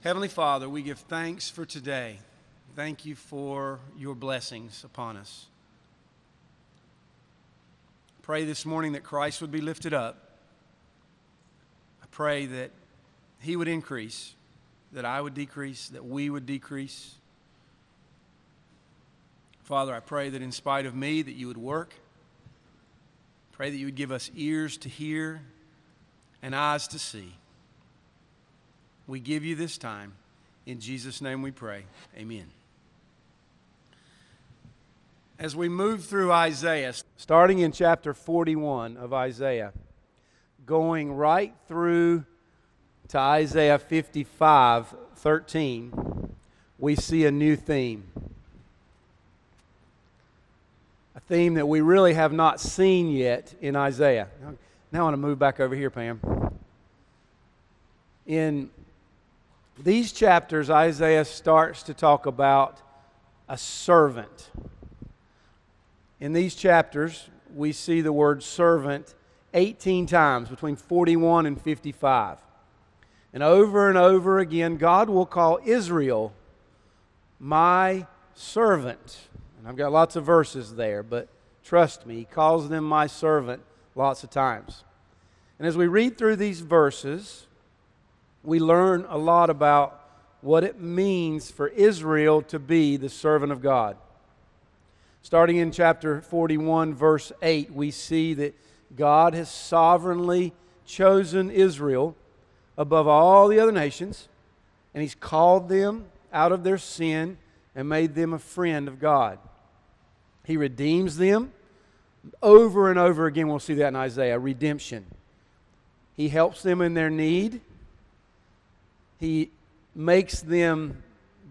Heavenly Father, we give thanks for today. Thank you for your blessings upon us. Pray this morning that Christ would be lifted up. I pray that He would increase, that I would decrease, that we would decrease. Father, I pray that in spite of me, that you would work. Pray that you would give us ears to hear and eyes to see. We give you this time. In Jesus' name we pray. Amen. As we move through Isaiah, starting in chapter 41 of Isaiah, going right through to Isaiah 55:13, we see a new theme. A theme that we really have not seen yet in Isaiah. Now I want to move back over here, Pam. In these chapters, Isaiah starts to talk about a servant. In these chapters, we see the word servant 18 times, between 41 and 55. And over again, God will call Israel my servant. And I've got lots of verses there, but trust me, He calls them my servant lots of times. And as we read through these verses, we learn a lot about what it means for Israel to be the servant of God. Starting in chapter 41, verse 8, we see that God has sovereignly chosen Israel above all the other nations, and He's called them out of their sin and made them a friend of God. He redeems them. Over and over again, we'll see that in Isaiah, redemption. He helps them in their need. He makes them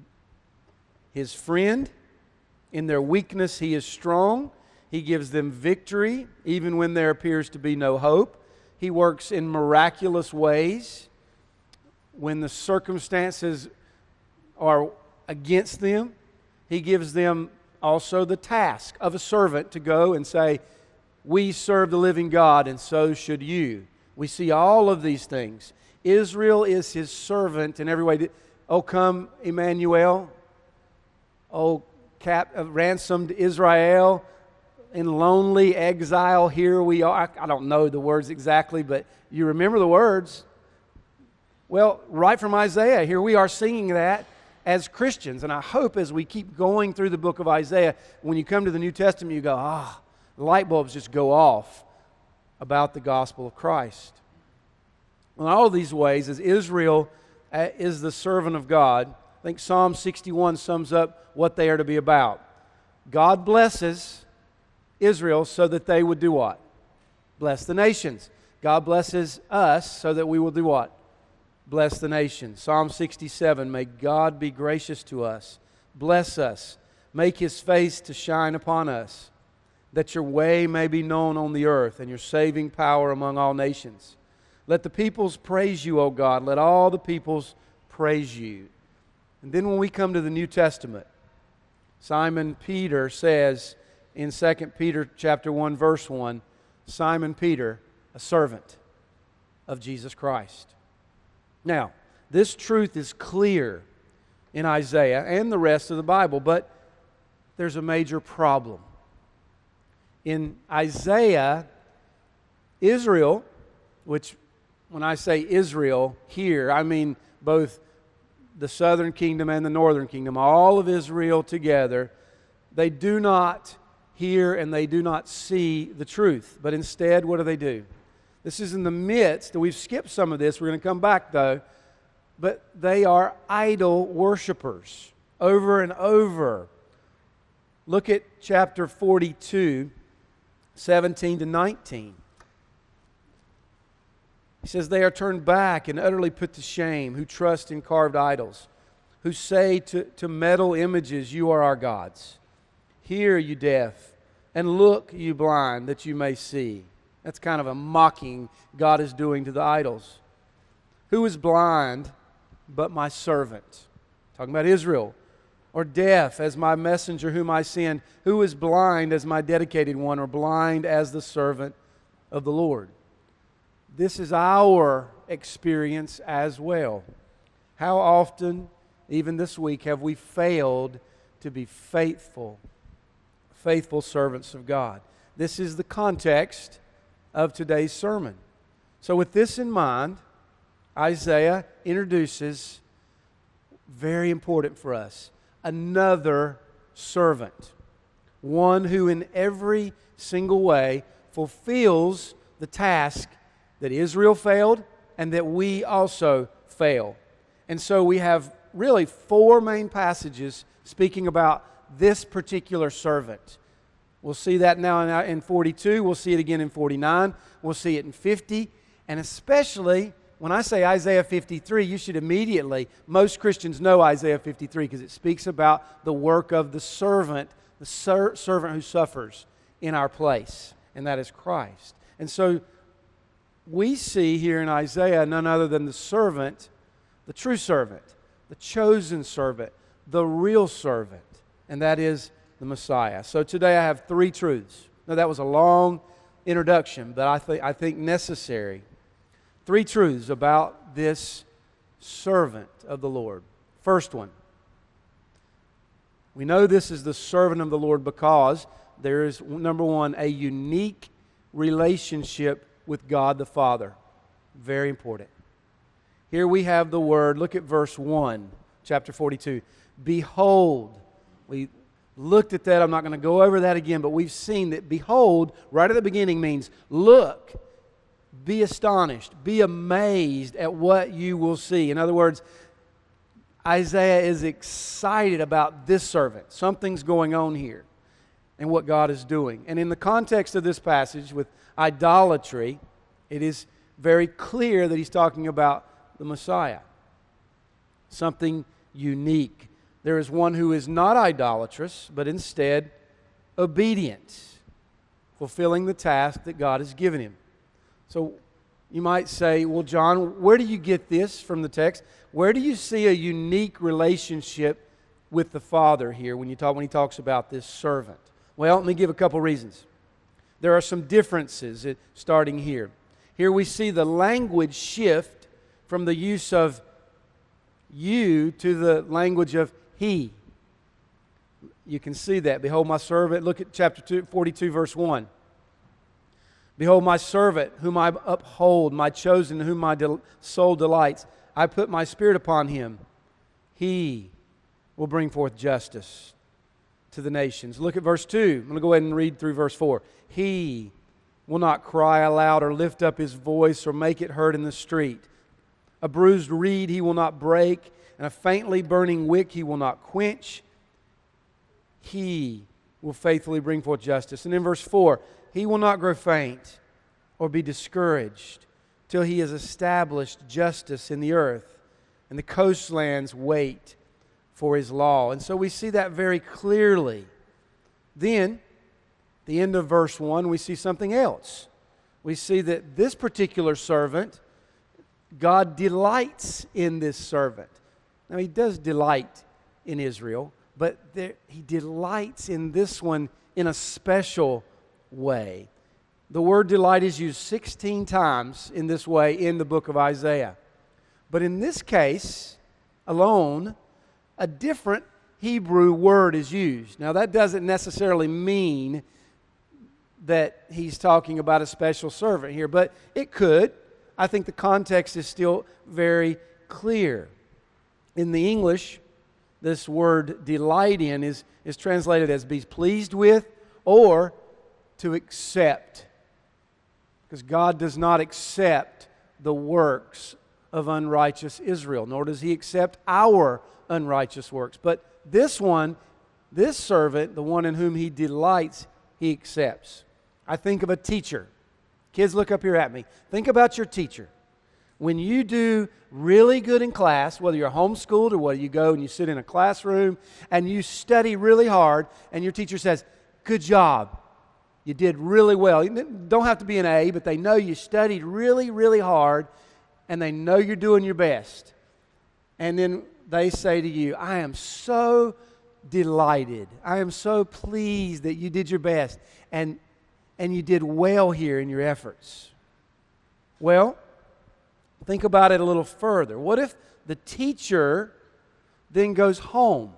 His friend. In their weakness, He is strong. He gives them victory even when there appears to be no hope. He works in miraculous ways when the circumstances are against them. He gives them also the task of a servant to go and say, we serve the living God and so should you. We see all of these things. Israel is His servant in every way. Oh, come, Emmanuel. Oh, ransomed Israel in lonely exile. Here we are. I don't know the words exactly, but you remember the words. Well, right from Isaiah, here we are singing that as Christians. And I hope as we keep going through the book of Isaiah, when you come to the New Testament, you go, the light bulbs just go off about the gospel of Christ. In all of these ways, as Israel is the servant of God, I think Psalm 61 sums up what they are to be about. God blesses Israel so that they would do what? Bless the nations. God blesses us so that we will do what? Bless the nations. Psalm 67, may God be gracious to us. Bless us. Make His face to shine upon us, that your way may be known on the earth and your saving power among all nations. Let the peoples praise you, O God. Let all the peoples praise you. And then when we come to the New Testament, Simon Peter says in 2 Peter chapter 1, verse 1, Simon Peter, a servant of Jesus Christ. Now, this truth is clear in Isaiah and the rest of the Bible, but there's a major problem. In Isaiah, Israel, which when I say Israel here, I mean both the southern kingdom and the northern kingdom, all of Israel together, they do not hear and they do not see the truth. But instead, what do? This is in the midst, we've skipped some of this, we're going to come back though, but they are idol worshipers over and over. Look at chapter 42, 17 to 19. He says, they are turned back and utterly put to shame, who trust in carved idols, who say to metal images, you are our gods. Hear, you deaf, and look, you blind, that you may see. That's kind of a mocking God is doing to the idols. Who is blind but my servant? Talking about Israel. Or deaf as my messenger whom I send? Who is blind as my dedicated one, or blind as the servant of the Lord? This is our experience as well. How often, even this week, have we failed to be faithful servants of God? This is the context of today's sermon. So with this in mind, Isaiah introduces, very important for us, another servant. One who in every single way fulfills the task that Israel failed and that we also fail. And so we have really 4 main passages speaking about this particular servant. We'll see that now in 42. We'll see it again in 49. We'll see it in 50. And especially when I say Isaiah 53, you should immediately, most Christians know Isaiah 53 because it speaks about the work of the servant, servant who suffers in our place, and that is Christ. And so we see here in Isaiah none other than the servant, the true servant, the chosen servant, the real servant, and that is the Messiah. So today I have 3 truths. Now that was a long introduction, but I think necessary. 3 truths about this servant of the Lord. First one, we know this is the servant of the Lord because there is, number 1, a unique relationship with God the Father. Very important. Here we have the word, look at verse 1, chapter 42. Behold, we looked at that. I'm not going to go over that again, but we've seen that behold, right at the beginning means look, be astonished, be amazed at what you will see. In other words, Isaiah is excited about this servant. Something's going on here and what God is doing. And in the context of this passage with idolatry, it is very clear that he's talking about the Messiah. Something unique. There is one who is not idolatrous, but instead obedient, fulfilling the task that God has given him. So you might say, well, John, where do you get this from the text? Where do you see a unique relationship with the Father here when he talks about this servant? Well, let me give a couple reasons. There are some differences starting here. Here we see the language shift from the use of you to the language of he. You can see that. Behold my servant. Look at chapter 42, verse 1. Behold my servant, whom I uphold, my chosen, whom my soul delights. I put my spirit upon him. He will bring forth justice to the nations. Look at verse 2. I'm going to go ahead and read through verse 4. He will not cry aloud or lift up his voice or make it heard in the street. A bruised reed he will not break, and a faintly burning wick he will not quench. He will faithfully bring forth justice. And in verse 4, he will not grow faint or be discouraged till he has established justice in the earth, and the coastlands wait for his law. And so we see that very clearly. Then, at the end of verse 1, we see something else. We see that this particular servant, God delights in this servant. Now, he does delight in Israel, but he delights in this one in a special way. The word delight is used 16 times in this way in the book of Isaiah. But in this case alone, a different Hebrew word is used. Now, that doesn't necessarily mean that he's talking about a special servant here, but it could. I think the context is still very clear. In the English, this word delight in is translated as be pleased with or to accept. Because God does not accept the works of unrighteous Israel, nor does he accept our unrighteous works. But this one, this servant, the one in whom he delights, he accepts. I think of a teacher. Kids, look up here at me. Think about your teacher. When you do really good in class, whether you're homeschooled or whether you go and you sit in a classroom and you study really hard and your teacher says, good job, you did really well. You don't have to be an A, but they know you studied really, really hard and they know you're doing your best. And then they say to you, I am so delighted. I am so pleased that you did your best and you did well here in your efforts. Well, think about it a little further. What if the teacher then goes home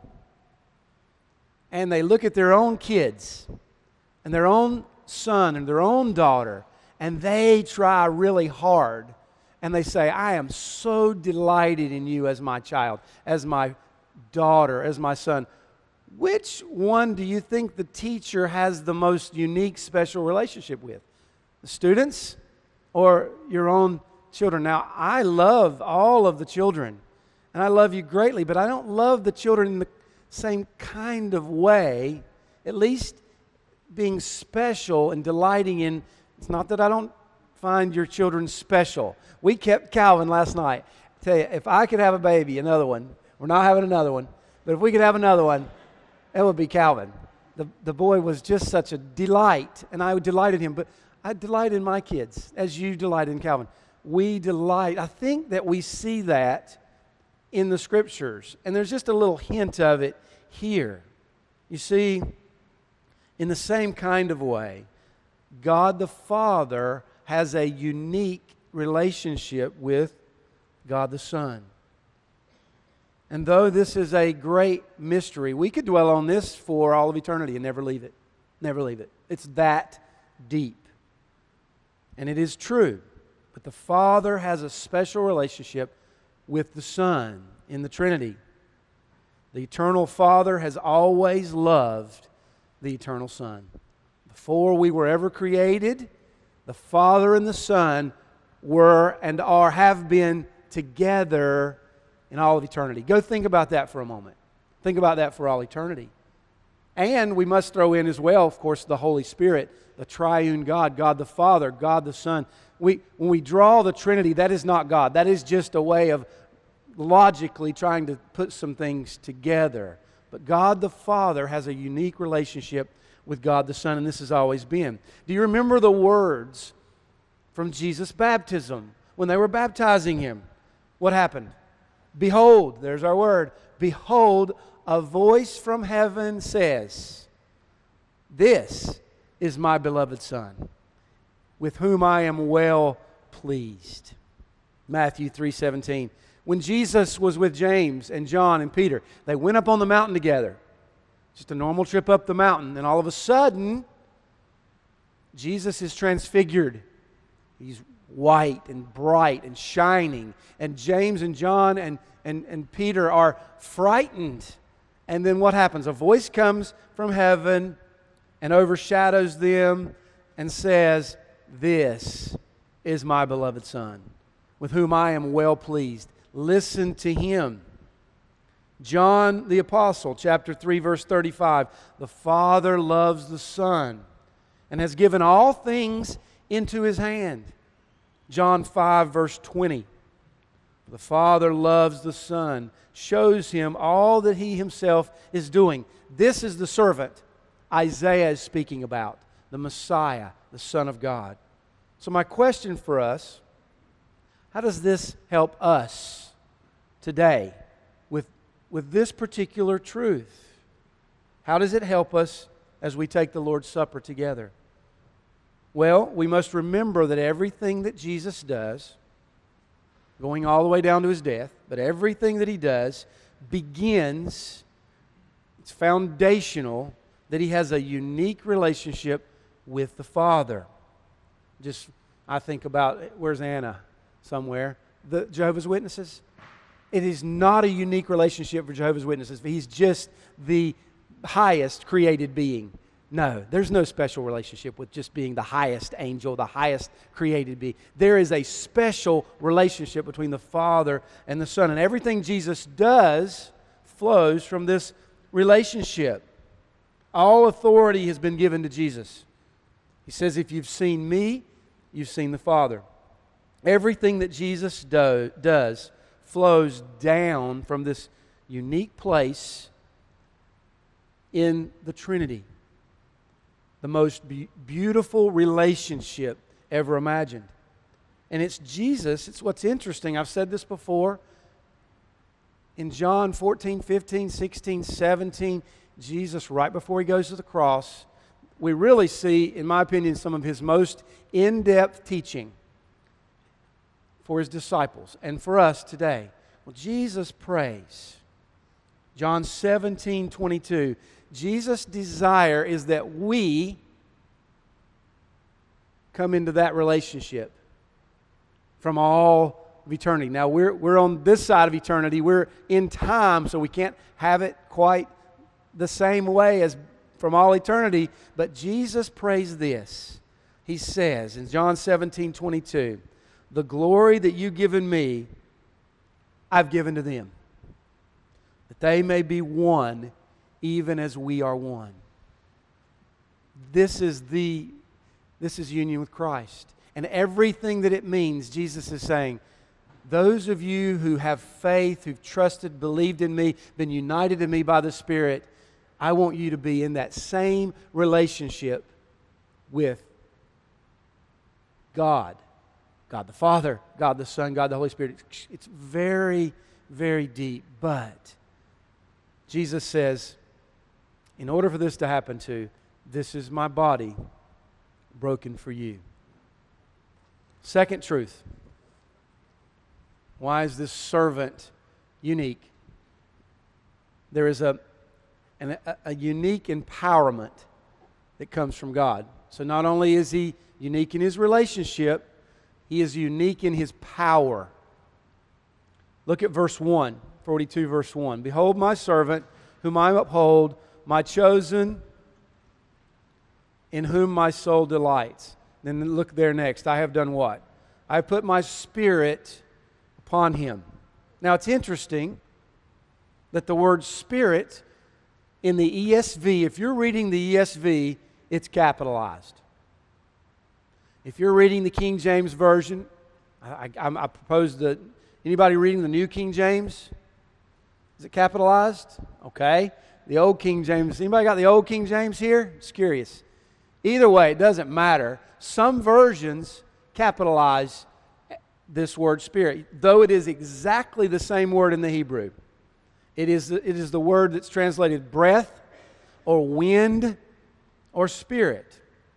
and they look at their own kids and their own son and their own daughter, and they try really hard, and they say, I am so delighted in you as my child, as my daughter, as my son. Which one do you think the teacher has the most unique, special relationship with? The students or your own children? Now, I love all of the children, and I love you greatly, but I don't love the children in the same kind of way, at least being special and delighting in. It's not that I don't find your children special. We kept Calvin last night. I tell you, if I could have a baby, another one, we're not having another one, but if we could have another one, it would be Calvin. The boy was just such a delight, and I delighted him, but I delight in my kids as you delight in Calvin. We delight. I think that we see that in the Scriptures, and there's just a little hint of it here. You see, in the same kind of way, God the Father has a unique relationship with God the Son. And though this is a great mystery, we could dwell on this for all of eternity and never leave it. Never leave it. It's that deep. And it is true. But the Father has a special relationship with the Son in the Trinity. The eternal Father has always loved the eternal Son. Before we were ever created, the Father and the Son were and have been together in all of eternity. Go think about that for a moment. Think about that for all eternity. And we must throw in as well, of course, the Holy Spirit, the triune God, God the Father, God the Son. When we draw the Trinity, that is not God. That is just a way of logically trying to put some things together. But God the Father has a unique relationship with God the Son, and this has always been. Do you remember the words from Jesus' baptism when they were baptizing Him? What happened? Behold, there's our word. Behold, a voice from heaven says, this is my beloved Son, with whom I am well pleased. Matthew 3:17. When Jesus was with James and John and Peter, they went up on the mountain together. Just a normal trip up the mountain. And all of a sudden, Jesus is transfigured. He's white and bright and shining. And James and John and Peter are frightened. And then what happens? A voice comes from heaven and overshadows them and says, this is my beloved Son, with whom I am well pleased. Listen to Him. John the Apostle, chapter 3, verse 35. The Father loves the Son and has given all things into His hand. John 5, verse 20. The Father loves the Son, shows Him all that He Himself is doing. This is the servant Isaiah is speaking about, the Messiah, the Son of God. So my question for us, how does this help us today with this particular truth? How does it help us as we take the Lord's Supper together? Well, we must remember that everything that Jesus does, going all the way down to His death, but everything that He does begins, it's foundational, that He has a unique relationship with the Father. I think about, where's Anna? Somewhere. The Jehovah's Witnesses. It is not a unique relationship for Jehovah's Witnesses. He's just the highest created being. No, there's no special relationship with just being the highest angel, the highest created being. There is a special relationship between the Father and the Son. And everything Jesus does flows from this relationship. All authority has been given to Jesus. He says, if you've seen me, you've seen the Father. Everything that Jesus does flows down from this unique place in the Trinity. The most beautiful relationship ever imagined. And it's Jesus, it's what's interesting. I've said this before. In John 14, 15, 16, 17, Jesus, right before He goes to the cross, we really see, in my opinion, some of His most in-depth teaching for His disciples and for us today. Well, Jesus prays. John 17:22. Jesus' desire is that we come into that relationship from all of eternity. Now, we're on this side of eternity. We're in time, so we can't have it quite the same way as from all eternity. But Jesus prays this. He says in John 17:22, the glory that you've given me, I've given to them, that they may be one, even as we are one. This is union with Christ. And everything that it means, Jesus is saying, those of you who have faith, who've trusted, believed in me, been united in me by the Spirit, I want you to be in that same relationship with God. God the Father, God the Son, God the Holy Spirit. It's very, very deep. But Jesus says, in order for this to happen too, this is my body broken for you. Second truth. Why is this servant unique? There is a unique empowerment that comes from God. So not only is He unique in His relationship, He is unique in His power. Look at verse 1, 42 verse 1. Behold my servant, whom I uphold, my chosen, in whom my soul delights. Then look there next. I have done what? I put my Spirit upon him. Now it's interesting that the word Spirit in the ESV, if you're reading the ESV, it's capitalized. If you're reading the King James Version, I propose that anybody reading the New King James, is it capitalized? Okay. The Old King James, anybody got the Old King James here? Just curious. Either way, it doesn't matter. Some versions capitalize this word Spirit, though it is exactly the same word in the Hebrew. It is the word that's translated breath or wind or spirit.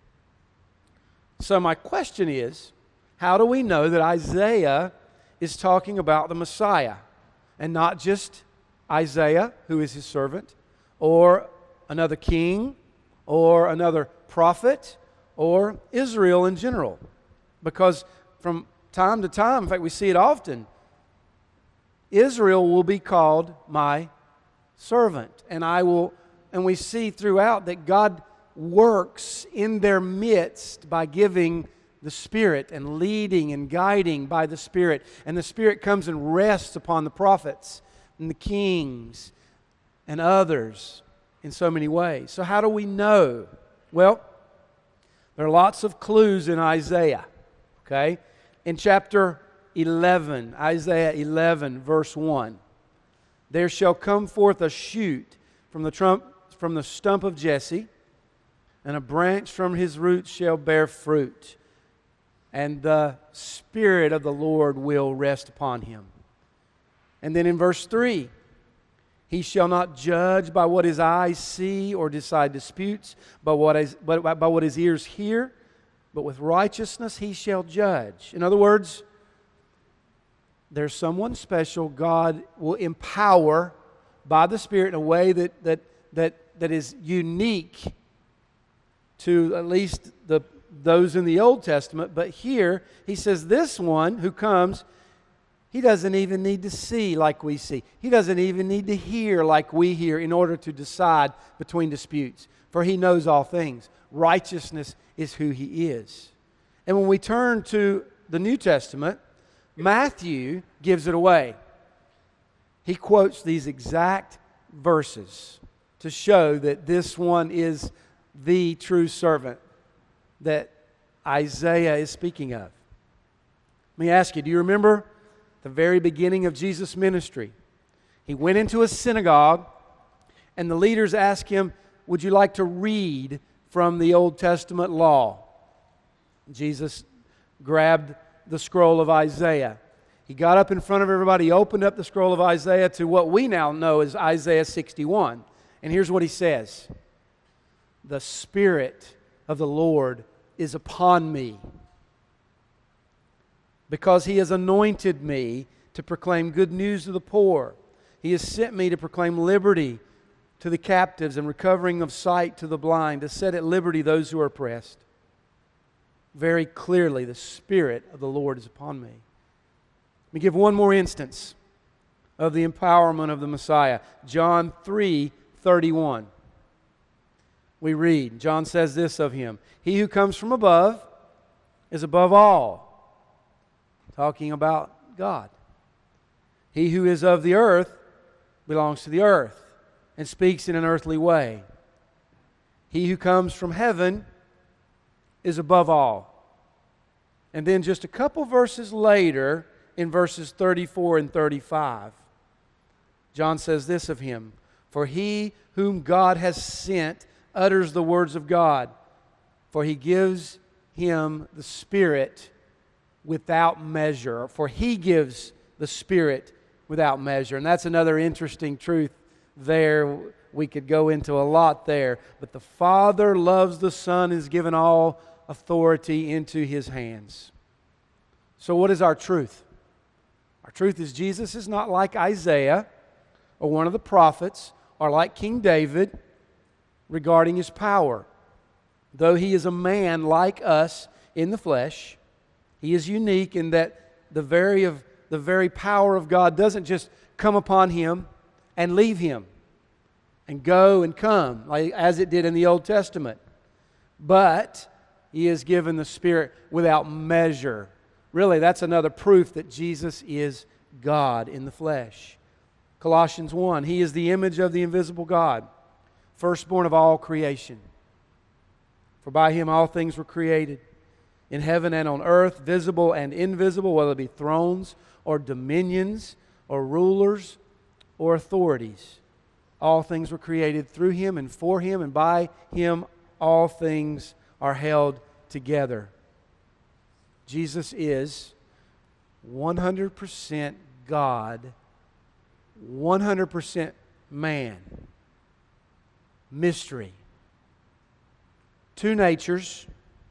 So my question is, how do we know that Isaiah is talking about the Messiah and not just Isaiah, who is his servant, or another king, or another prophet, or Israel in general? Because from time to time, in fact we see it often, Israel will be called my servant. And we see throughout that God works in their midst by giving the Spirit and leading and guiding by the Spirit. And the Spirit comes and rests upon the prophets and the kings and others in so many ways. So how do we know? Well, there are lots of clues in Isaiah. Okay? In chapter 11, Isaiah 11, verse 1, there shall come forth a shoot from the stump of Jesse, and a branch from his roots shall bear fruit, and the Spirit of the Lord will rest upon him. And then in verse 3, he shall not judge by what his eyes see or decide disputes, but by what his ears hear, but with righteousness he shall judge. In other words, there's someone special God will empower by the Spirit in a way that is unique to at least those in the Old Testament. But here he says this one who comes, he doesn't even need to see like we see. He doesn't even need to hear like we hear in order to decide between disputes. For he knows all things. Righteousness is who he is. And when we turn to the New Testament, Matthew gives it away. He quotes these exact verses to show that this one is the true servant that Isaiah is speaking of. Let me ask you, do you remember the very beginning of Jesus' ministry? He went into a synagogue and the leaders asked him, would you like to read from the Old Testament law? Jesus grabbed the scroll of Isaiah. He got up in front of everybody, opened up the scroll of Isaiah to what we now know as Isaiah 61. And here's what he says. The Spirit of the Lord is upon me, because He has anointed me to proclaim good news to the poor. He has sent me to proclaim liberty to the captives and recovering of sight to the blind, to set at liberty those who are oppressed. Very clearly, the Spirit of the Lord is upon me. Let me give one more instance of the empowerment of the Messiah. John 3:31. We read, John says this of Him: He who comes from above is above all. Talking about God. He who is of the earth belongs to the earth and speaks in an earthly way. He who comes from heaven is above all. And then just a couple verses later, in verses 34 and 35, John says this of Him: For He whom God has sent utters the words of God, for He gives Him the Spirit without measure. For He gives the Spirit without measure. And that's another interesting truth there. We could go into a lot there. But the Father loves the Son and has given all authority into His hands. So what is our truth? Our truth is Jesus is not like Isaiah or one of the prophets or like King David regarding His power. Though He is a man like us in the flesh, He is unique in that the very power of God doesn't just come upon Him and leave Him and go and come like as it did in the Old Testament. But He is given the Spirit without measure. Really, that's another proof that Jesus is God in the flesh. Colossians 1, He is the image of the invisible God, firstborn of all creation. For by Him all things were created, in heaven and on earth, visible and invisible, whether it be thrones or dominions or rulers or authorities. All things were created through Him and for Him, and by Him all things are held together. Jesus is 100% God, 100% man. Mystery. Two natures,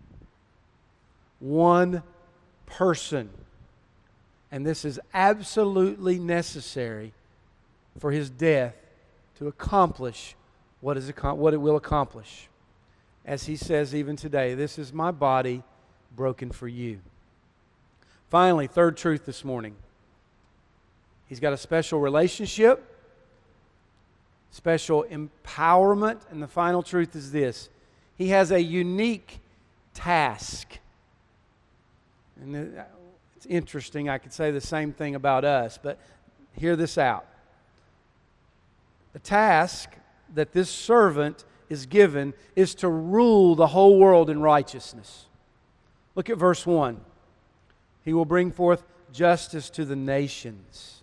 one person. And this is absolutely necessary for His death to accomplish what it will accomplish. As He says even today, this is my body broken for you. Finally, third truth this morning. He's got a special relationship, special empowerment, and the final truth is this: He has a unique task. And it's interesting, I could say the same thing about us, but hear this out. The task that this servant is given is to rule the whole world in righteousness. Look at verse 1. He will bring forth justice to the nations.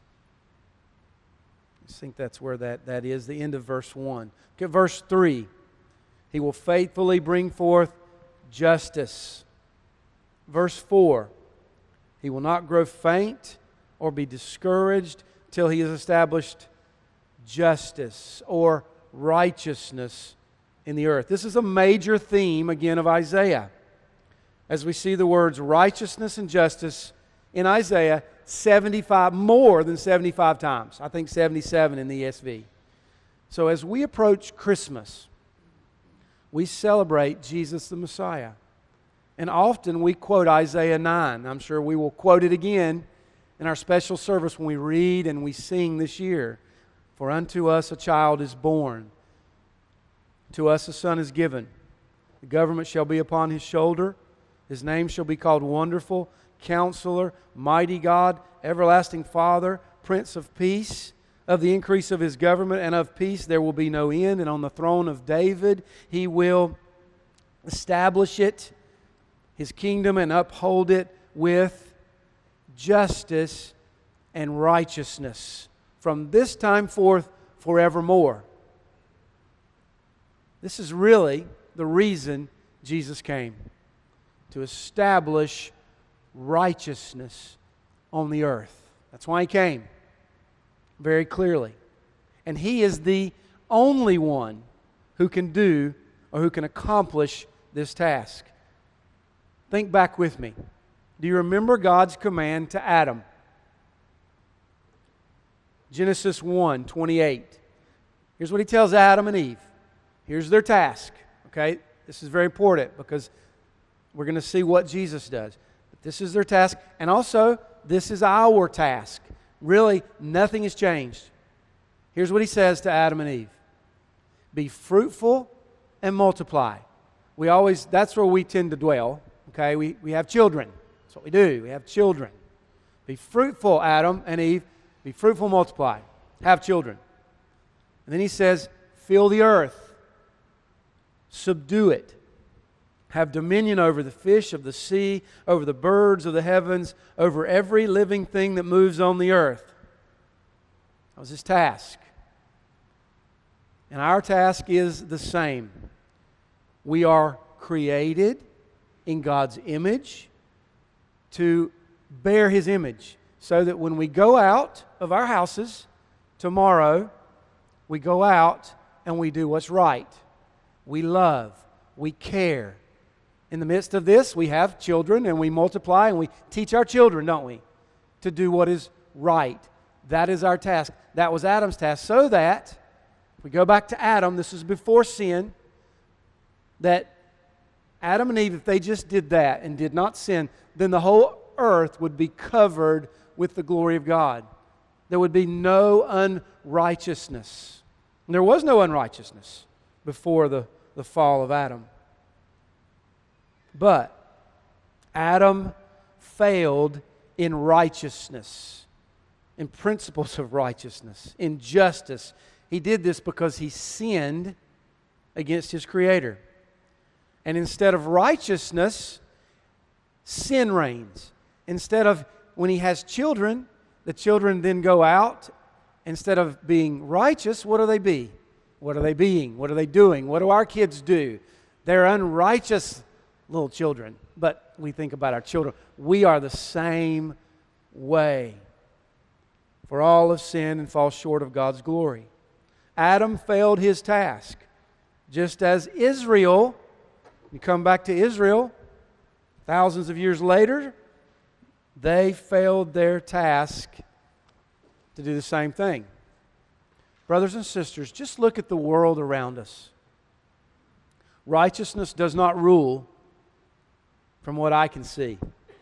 I think that's where that is, the end of verse 1. Look at verse 3. He will faithfully bring forth justice. Verse 4. He will not grow faint or be discouraged till He has established justice or righteousness in the earth. This is a major theme again of Isaiah, as we see the words righteousness and justice in Isaiah more than 75 times. I think 77 in the ESV. So as we approach Christmas, we celebrate Jesus the Messiah. And often we quote Isaiah 9. I'm sure we will quote it again in our special service when we read and we sing this year. For unto us a child is born, to us a son is given. The government shall be upon His shoulder. His name shall be called Wonderful, Counselor, Mighty God, Everlasting Father, Prince of Peace. Of the increase of His government and of peace there will be no end. And on the throne of David He will establish it, His kingdom, and uphold it with justice and righteousness from this time forth forevermore. This is really the reason Jesus came, to establish righteousness on the earth. That's why He came, very clearly. And He is the only one who can do or who can accomplish this task. Think back with me. Do you remember God's command to Adam? Genesis 1:28. Here's what he tells Adam and Eve. Here's their task. Okay? This is very important because we're going to see what Jesus does. But this is their task. And also, this is our task. Really, nothing has changed. Here's what he says to Adam and Eve. Be fruitful and multiply. That's where we tend to dwell. Okay? We have children. That's what we do. We have children. Be fruitful, Adam and Eve. Be fruitful, multiply. Have children. And then he says, fill the earth. Subdue it. Have dominion over the fish of the sea, over the birds of the heavens, over every living thing that moves on the earth. That was his task. And our task is the same. We are created in God's image to bear His image, so that when we go out of our houses tomorrow, we go out and we do what's right. We love. We care. In the midst of this, we have children and we multiply and we teach our children, don't we, to do what is right. That is our task. That was Adam's task. So that, if we go back to Adam, this is before sin, that Adam and Eve, if they just did that and did not sin, then the whole earth would be covered with the glory of God. There would be no unrighteousness. And there was no unrighteousness before the fall of Adam. But Adam failed in righteousness, in principles of righteousness, in justice. He did this because he sinned against his Creator. And instead of righteousness, sin reigns. Instead of, when he has children, the children then go out. Instead of being righteous, what do they be? What are they being? What are they doing? What do our kids do? They're unrighteous little children. But we think about our children. We are the same way. For all have sinned and fall short of God's glory. Adam failed his task. Just as Israel, you come back to Israel, thousands of years later, they failed their task to do the same thing. Brothers and sisters, just look at the world around us. Righteousness does not rule from what I can see.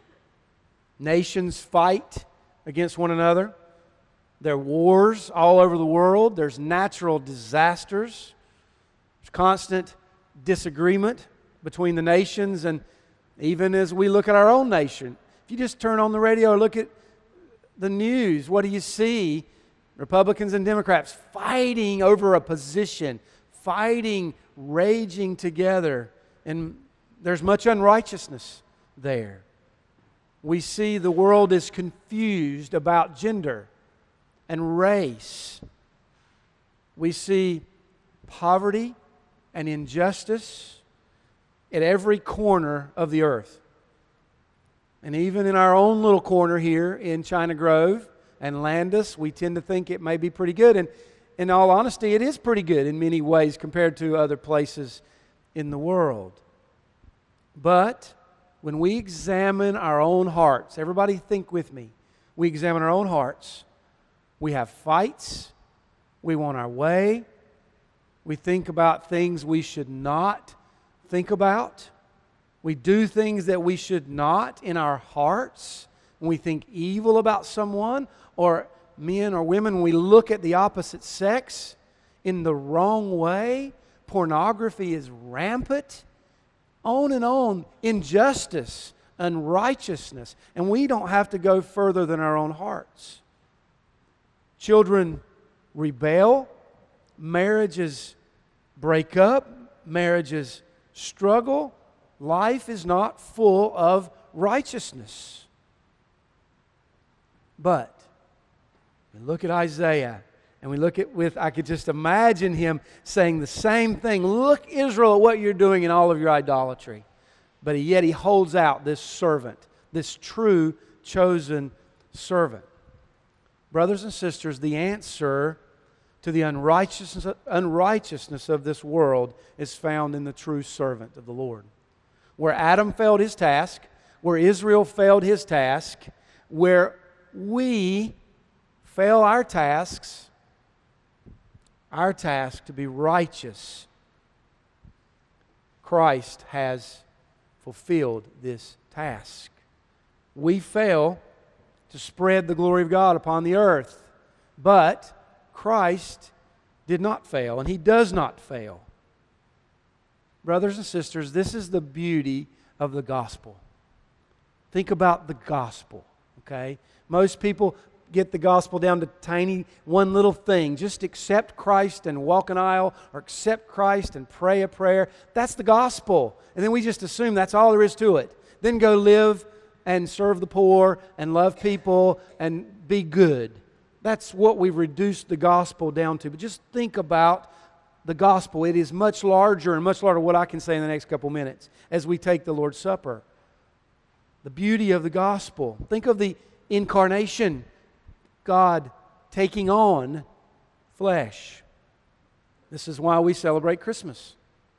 Nations fight against one another. There are wars all over the world. There's natural disasters. There's constant disagreement between the nations, and even as we look at our own nation. If you just turn on the radio or look at the news, what do you see? Republicans and Democrats fighting over a position, fighting, raging together, and there's much unrighteousness there. We see the world is confused about gender and race. We see poverty and injustice at every corner of the earth. And even in our own little corner here in China Grove and Landis, we tend to think it may be pretty good. And in all honesty, it is pretty good in many ways compared to other places in the world. But when we examine our own hearts, everybody think with me, we examine our own hearts, we have fights, we want our way, we think about things we should not think about, we do things that we should not in our hearts, when we think evil about someone, or men or women, when we look at the opposite sex in the wrong way, pornography is rampant, on and on, injustice, unrighteousness, and we don't have to go further than our own hearts. Children rebel, marriages break up, marriages struggle. Life is not full of righteousness. But we look at Isaiah, and we look at I could just imagine him saying the same thing. Look, Israel, at what you're doing in all of your idolatry. But yet he holds out this servant, this true chosen servant. Brothers and sisters, the answer to the unrighteousness of this world is found in the true servant of the Lord. Where Adam failed his task, where Israel failed his task, where we fail our task to be righteous, Christ has fulfilled this task. We fail to spread the glory of God upon the earth, but Christ did not fail, and He does not fail. Brothers and sisters, this is the beauty of the gospel. Think about the gospel, okay? Most people get the gospel down to tiny one little thing. Just accept Christ and walk an aisle, or accept Christ and pray a prayer. That's the gospel. And then we just assume that's all there is to it. Then go live and serve the poor and love people and be good. That's what we've reduced the gospel down to. But just think about the gospel. It is much larger and much larger, what I can say in the next couple minutes, as we take the Lord's Supper. The beauty of the gospel. Think of the incarnation. God taking on flesh. This is why we celebrate Christmas.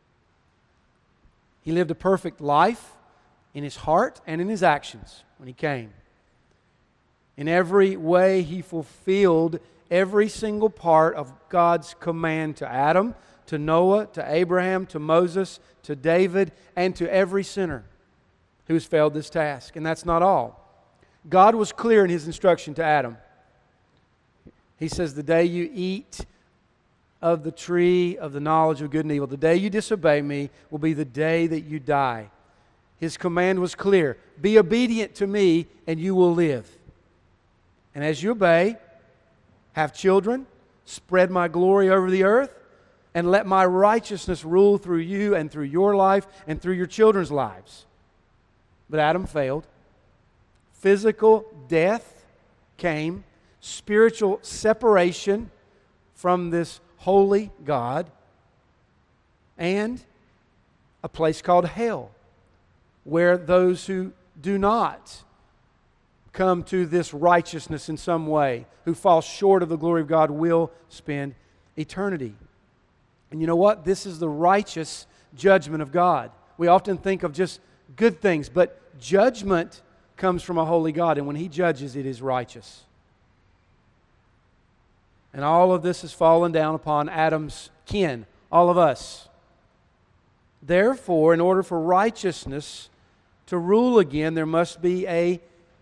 He lived a perfect life in His heart and in His actions when He came. In every way, He fulfilled every single part of God's command to Adam, to Noah, to Abraham, to Moses, to David, and to every sinner who has failed this task. And that's not all. God was clear in His instruction to Adam. He says, the day you eat of the tree of the knowledge of good and evil, the day you disobey me will be the day that you die. His command was clear. Be obedient to me and you will live. And as you obey, have children, spread my glory over the earth, and let my righteousness rule through you and through your life and through your children's lives. But Adam failed. Physical death came. Spiritual separation from this holy God, and a place called hell, where those who do not come to this righteousness in some way, who fall short of the glory of God, will spend eternity. And you know what? This is the righteous judgment of God. We often think of just good things, but judgment comes from a holy God, and when He judges, it is righteous. And all of this has fallen down upon Adam's kin, all of us. Therefore, in order for righteousness to rule again, there must be a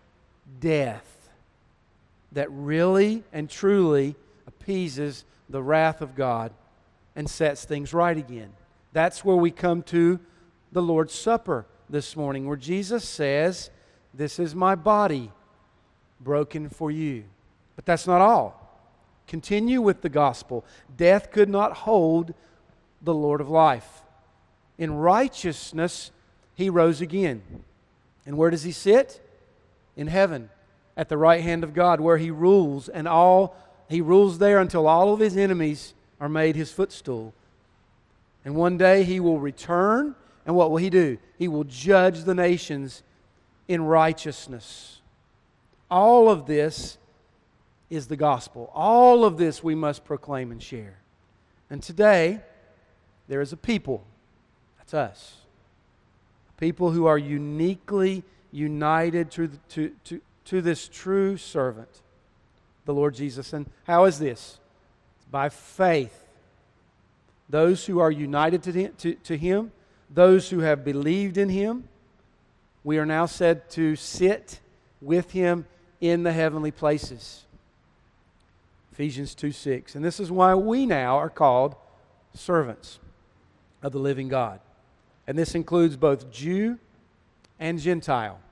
death that really and truly appeases the wrath of God and sets things right again. That's where we come to the Lord's Supper this morning, where Jesus says, "This is my body broken for you." But that's not all. Continue with the gospel. Death could not hold the Lord of life. In righteousness, He rose again. And where does He sit? In heaven, at the right hand of God, where He rules, and He rules there until all of His enemies are made His footstool. And one day He will return, and what will He do? He will judge the nations in righteousness. All of this is the gospel. All of this we must proclaim and share. And today, there is a people, that's us, people who are uniquely united to this true servant, the Lord Jesus. And how is this? By faith. Those who are united to Him, those who have believed in Him, we are now said to sit with Him in the heavenly places. Ephesians 2:6. And this is why we now are called servants of the living God. And this includes both Jew and Gentile.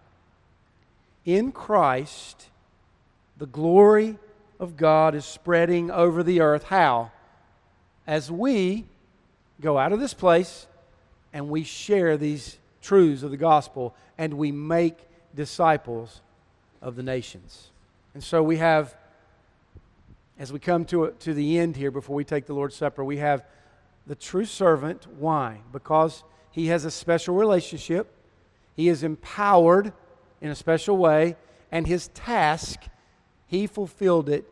In Christ, the glory of God is spreading over the earth. How? As we go out of this place and we share these truths of the gospel and we make disciples of the nations. And so we have, as we come to the end here before we take the Lord's Supper, we have the true servant. Why? Because he has a special relationship. He is empowered in a special way, and his task, he fulfilled it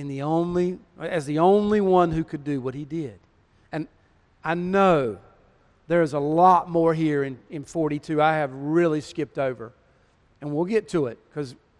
as the only one who could do what he did. And I know there is a lot more here in 42 I have really skipped over. And we'll get to it, because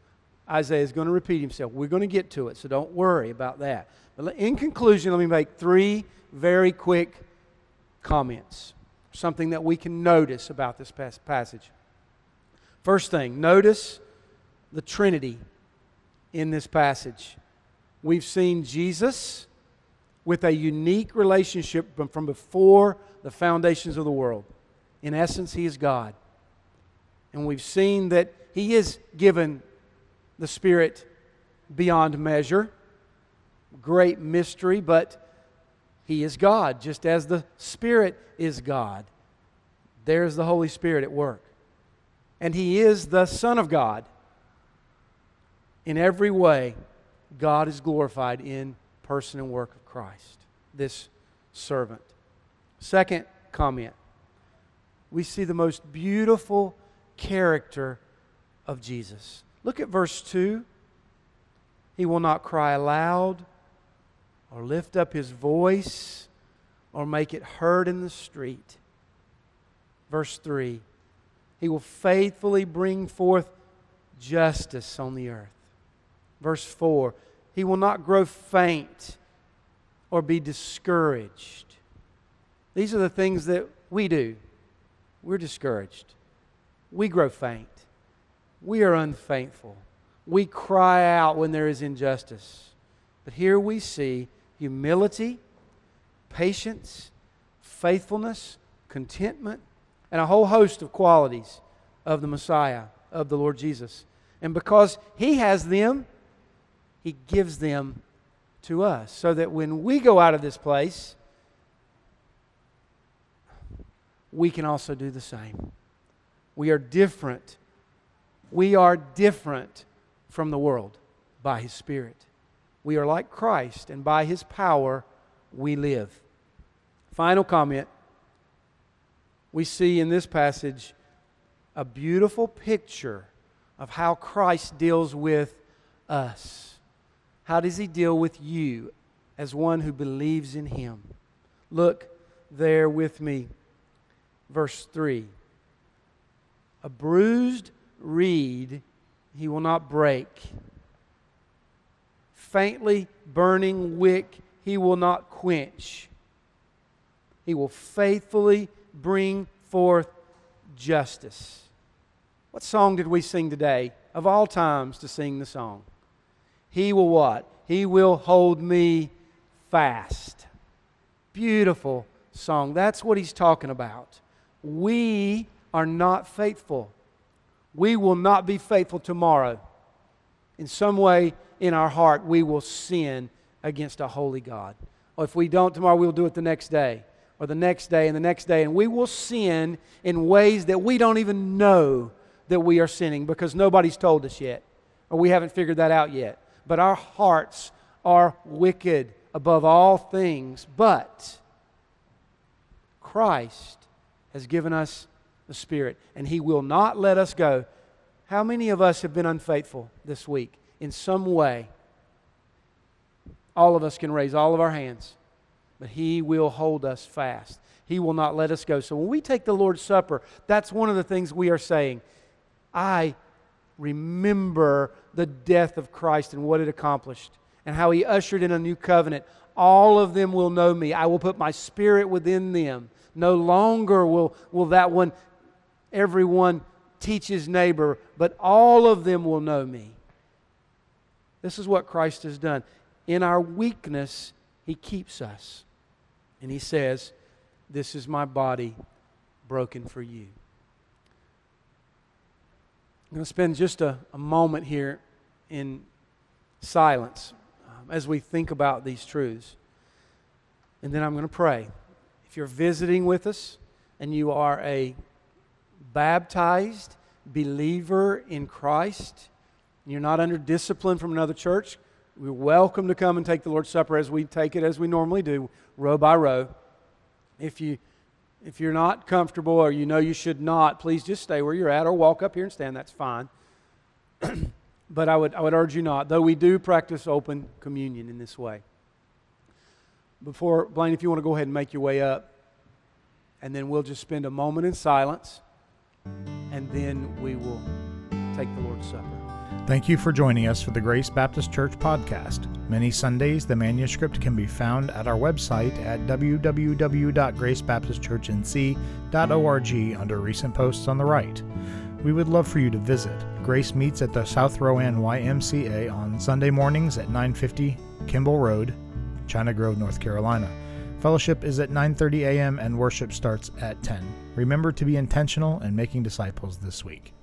Isaiah is going to repeat himself. We're going to get to it, so don't worry about that. But in conclusion, let me make 3 very quick comments. Something that we can notice about this passage. First thing, notice the Trinity in this passage. We've seen Jesus with a unique relationship from before the foundations of the world. In essence, He is God. And we've seen that He is given the Spirit beyond measure. Great mystery, but He is God, just as the Spirit is God. There's the Holy Spirit at work. And He is the Son of God. In every way, God is glorified in person and work of Christ, this servant. Second comment, we see the most beautiful character of Jesus. Look at verse 2. He will not cry aloud or lift up His voice or make it heard in the street. Verse 3. He will faithfully bring forth justice on the earth. Verse 4. He will not grow faint or be discouraged. These are the things that we do. We're discouraged. We grow faint. We are unfaithful. We cry out when there is injustice. But here we see humility, patience, faithfulness, contentment, and a whole host of qualities of the Messiah, of the Lord Jesus. And because He has them, He gives them to us, so that when we go out of this place, we can also do the same. We are different. We are different from the world by His Spirit. We are like Christ, and by His power we live. Final comment. We see in this passage a beautiful picture of how Christ deals with us. How does He deal with you as one who believes in Him? Look there with me. Verse 3. A bruised reed He will not break. Faintly burning wick He will not quench. He will faithfully bring forth justice. What song did we sing today? Of all times to sing the song. He will what? He will hold me fast. Beautiful song. That's what He's talking about. We are not faithful. We will not be faithful tomorrow. In some way in our heart, we will sin against a holy God. Or if we don't tomorrow, we'll do it the next day. Or the next day and the next day. And we will sin in ways that we don't even know that we are sinning because nobody's told us yet. Or we haven't figured that out yet. But our hearts are wicked above all things. But Christ has given us the Spirit, and He will not let us go. How many of us have been unfaithful this week in some way? All of us can raise all of our hands, but He will hold us fast. He will not let us go. So when we take the Lord's Supper, that's one of the things we are saying. I remember the death of Christ and what it accomplished and how He ushered in a new covenant. All of them will know me. I will put my Spirit within them. No longer will that one, everyone teach his neighbor, but all of them will know me. This is what Christ has done. In our weakness, He keeps us. And He says, this is my body broken for you. I'm going to spend just a moment here in silence as we think about these truths. And then I'm going to pray. If you're visiting with us and you are a baptized believer in Christ, and you're not under discipline from another church, we're welcome to come and take the Lord's Supper as we take it as we normally do, row by row. If you're not comfortable or you know you should not, please just stay where you're at or walk up here and stand. That's fine. But I would urge you not, though we do practice open communion in this way. Before, Blaine, if you want to go ahead and make your way up, and then we'll just spend a moment in silence, and then we will take the Lord's Supper. Thank you for joining us for the Grace Baptist Church podcast. Many Sundays, the manuscript can be found at our website at www.gracebaptistchurchnc.org under Recent Posts on the right. We would love for you to visit. Grace meets at the South Rowan YMCA on Sunday mornings at 950 Kimball Road, China Grove, North Carolina. Fellowship is at 9:30 a.m. and worship starts at 10. Remember to be intentional in making disciples this week.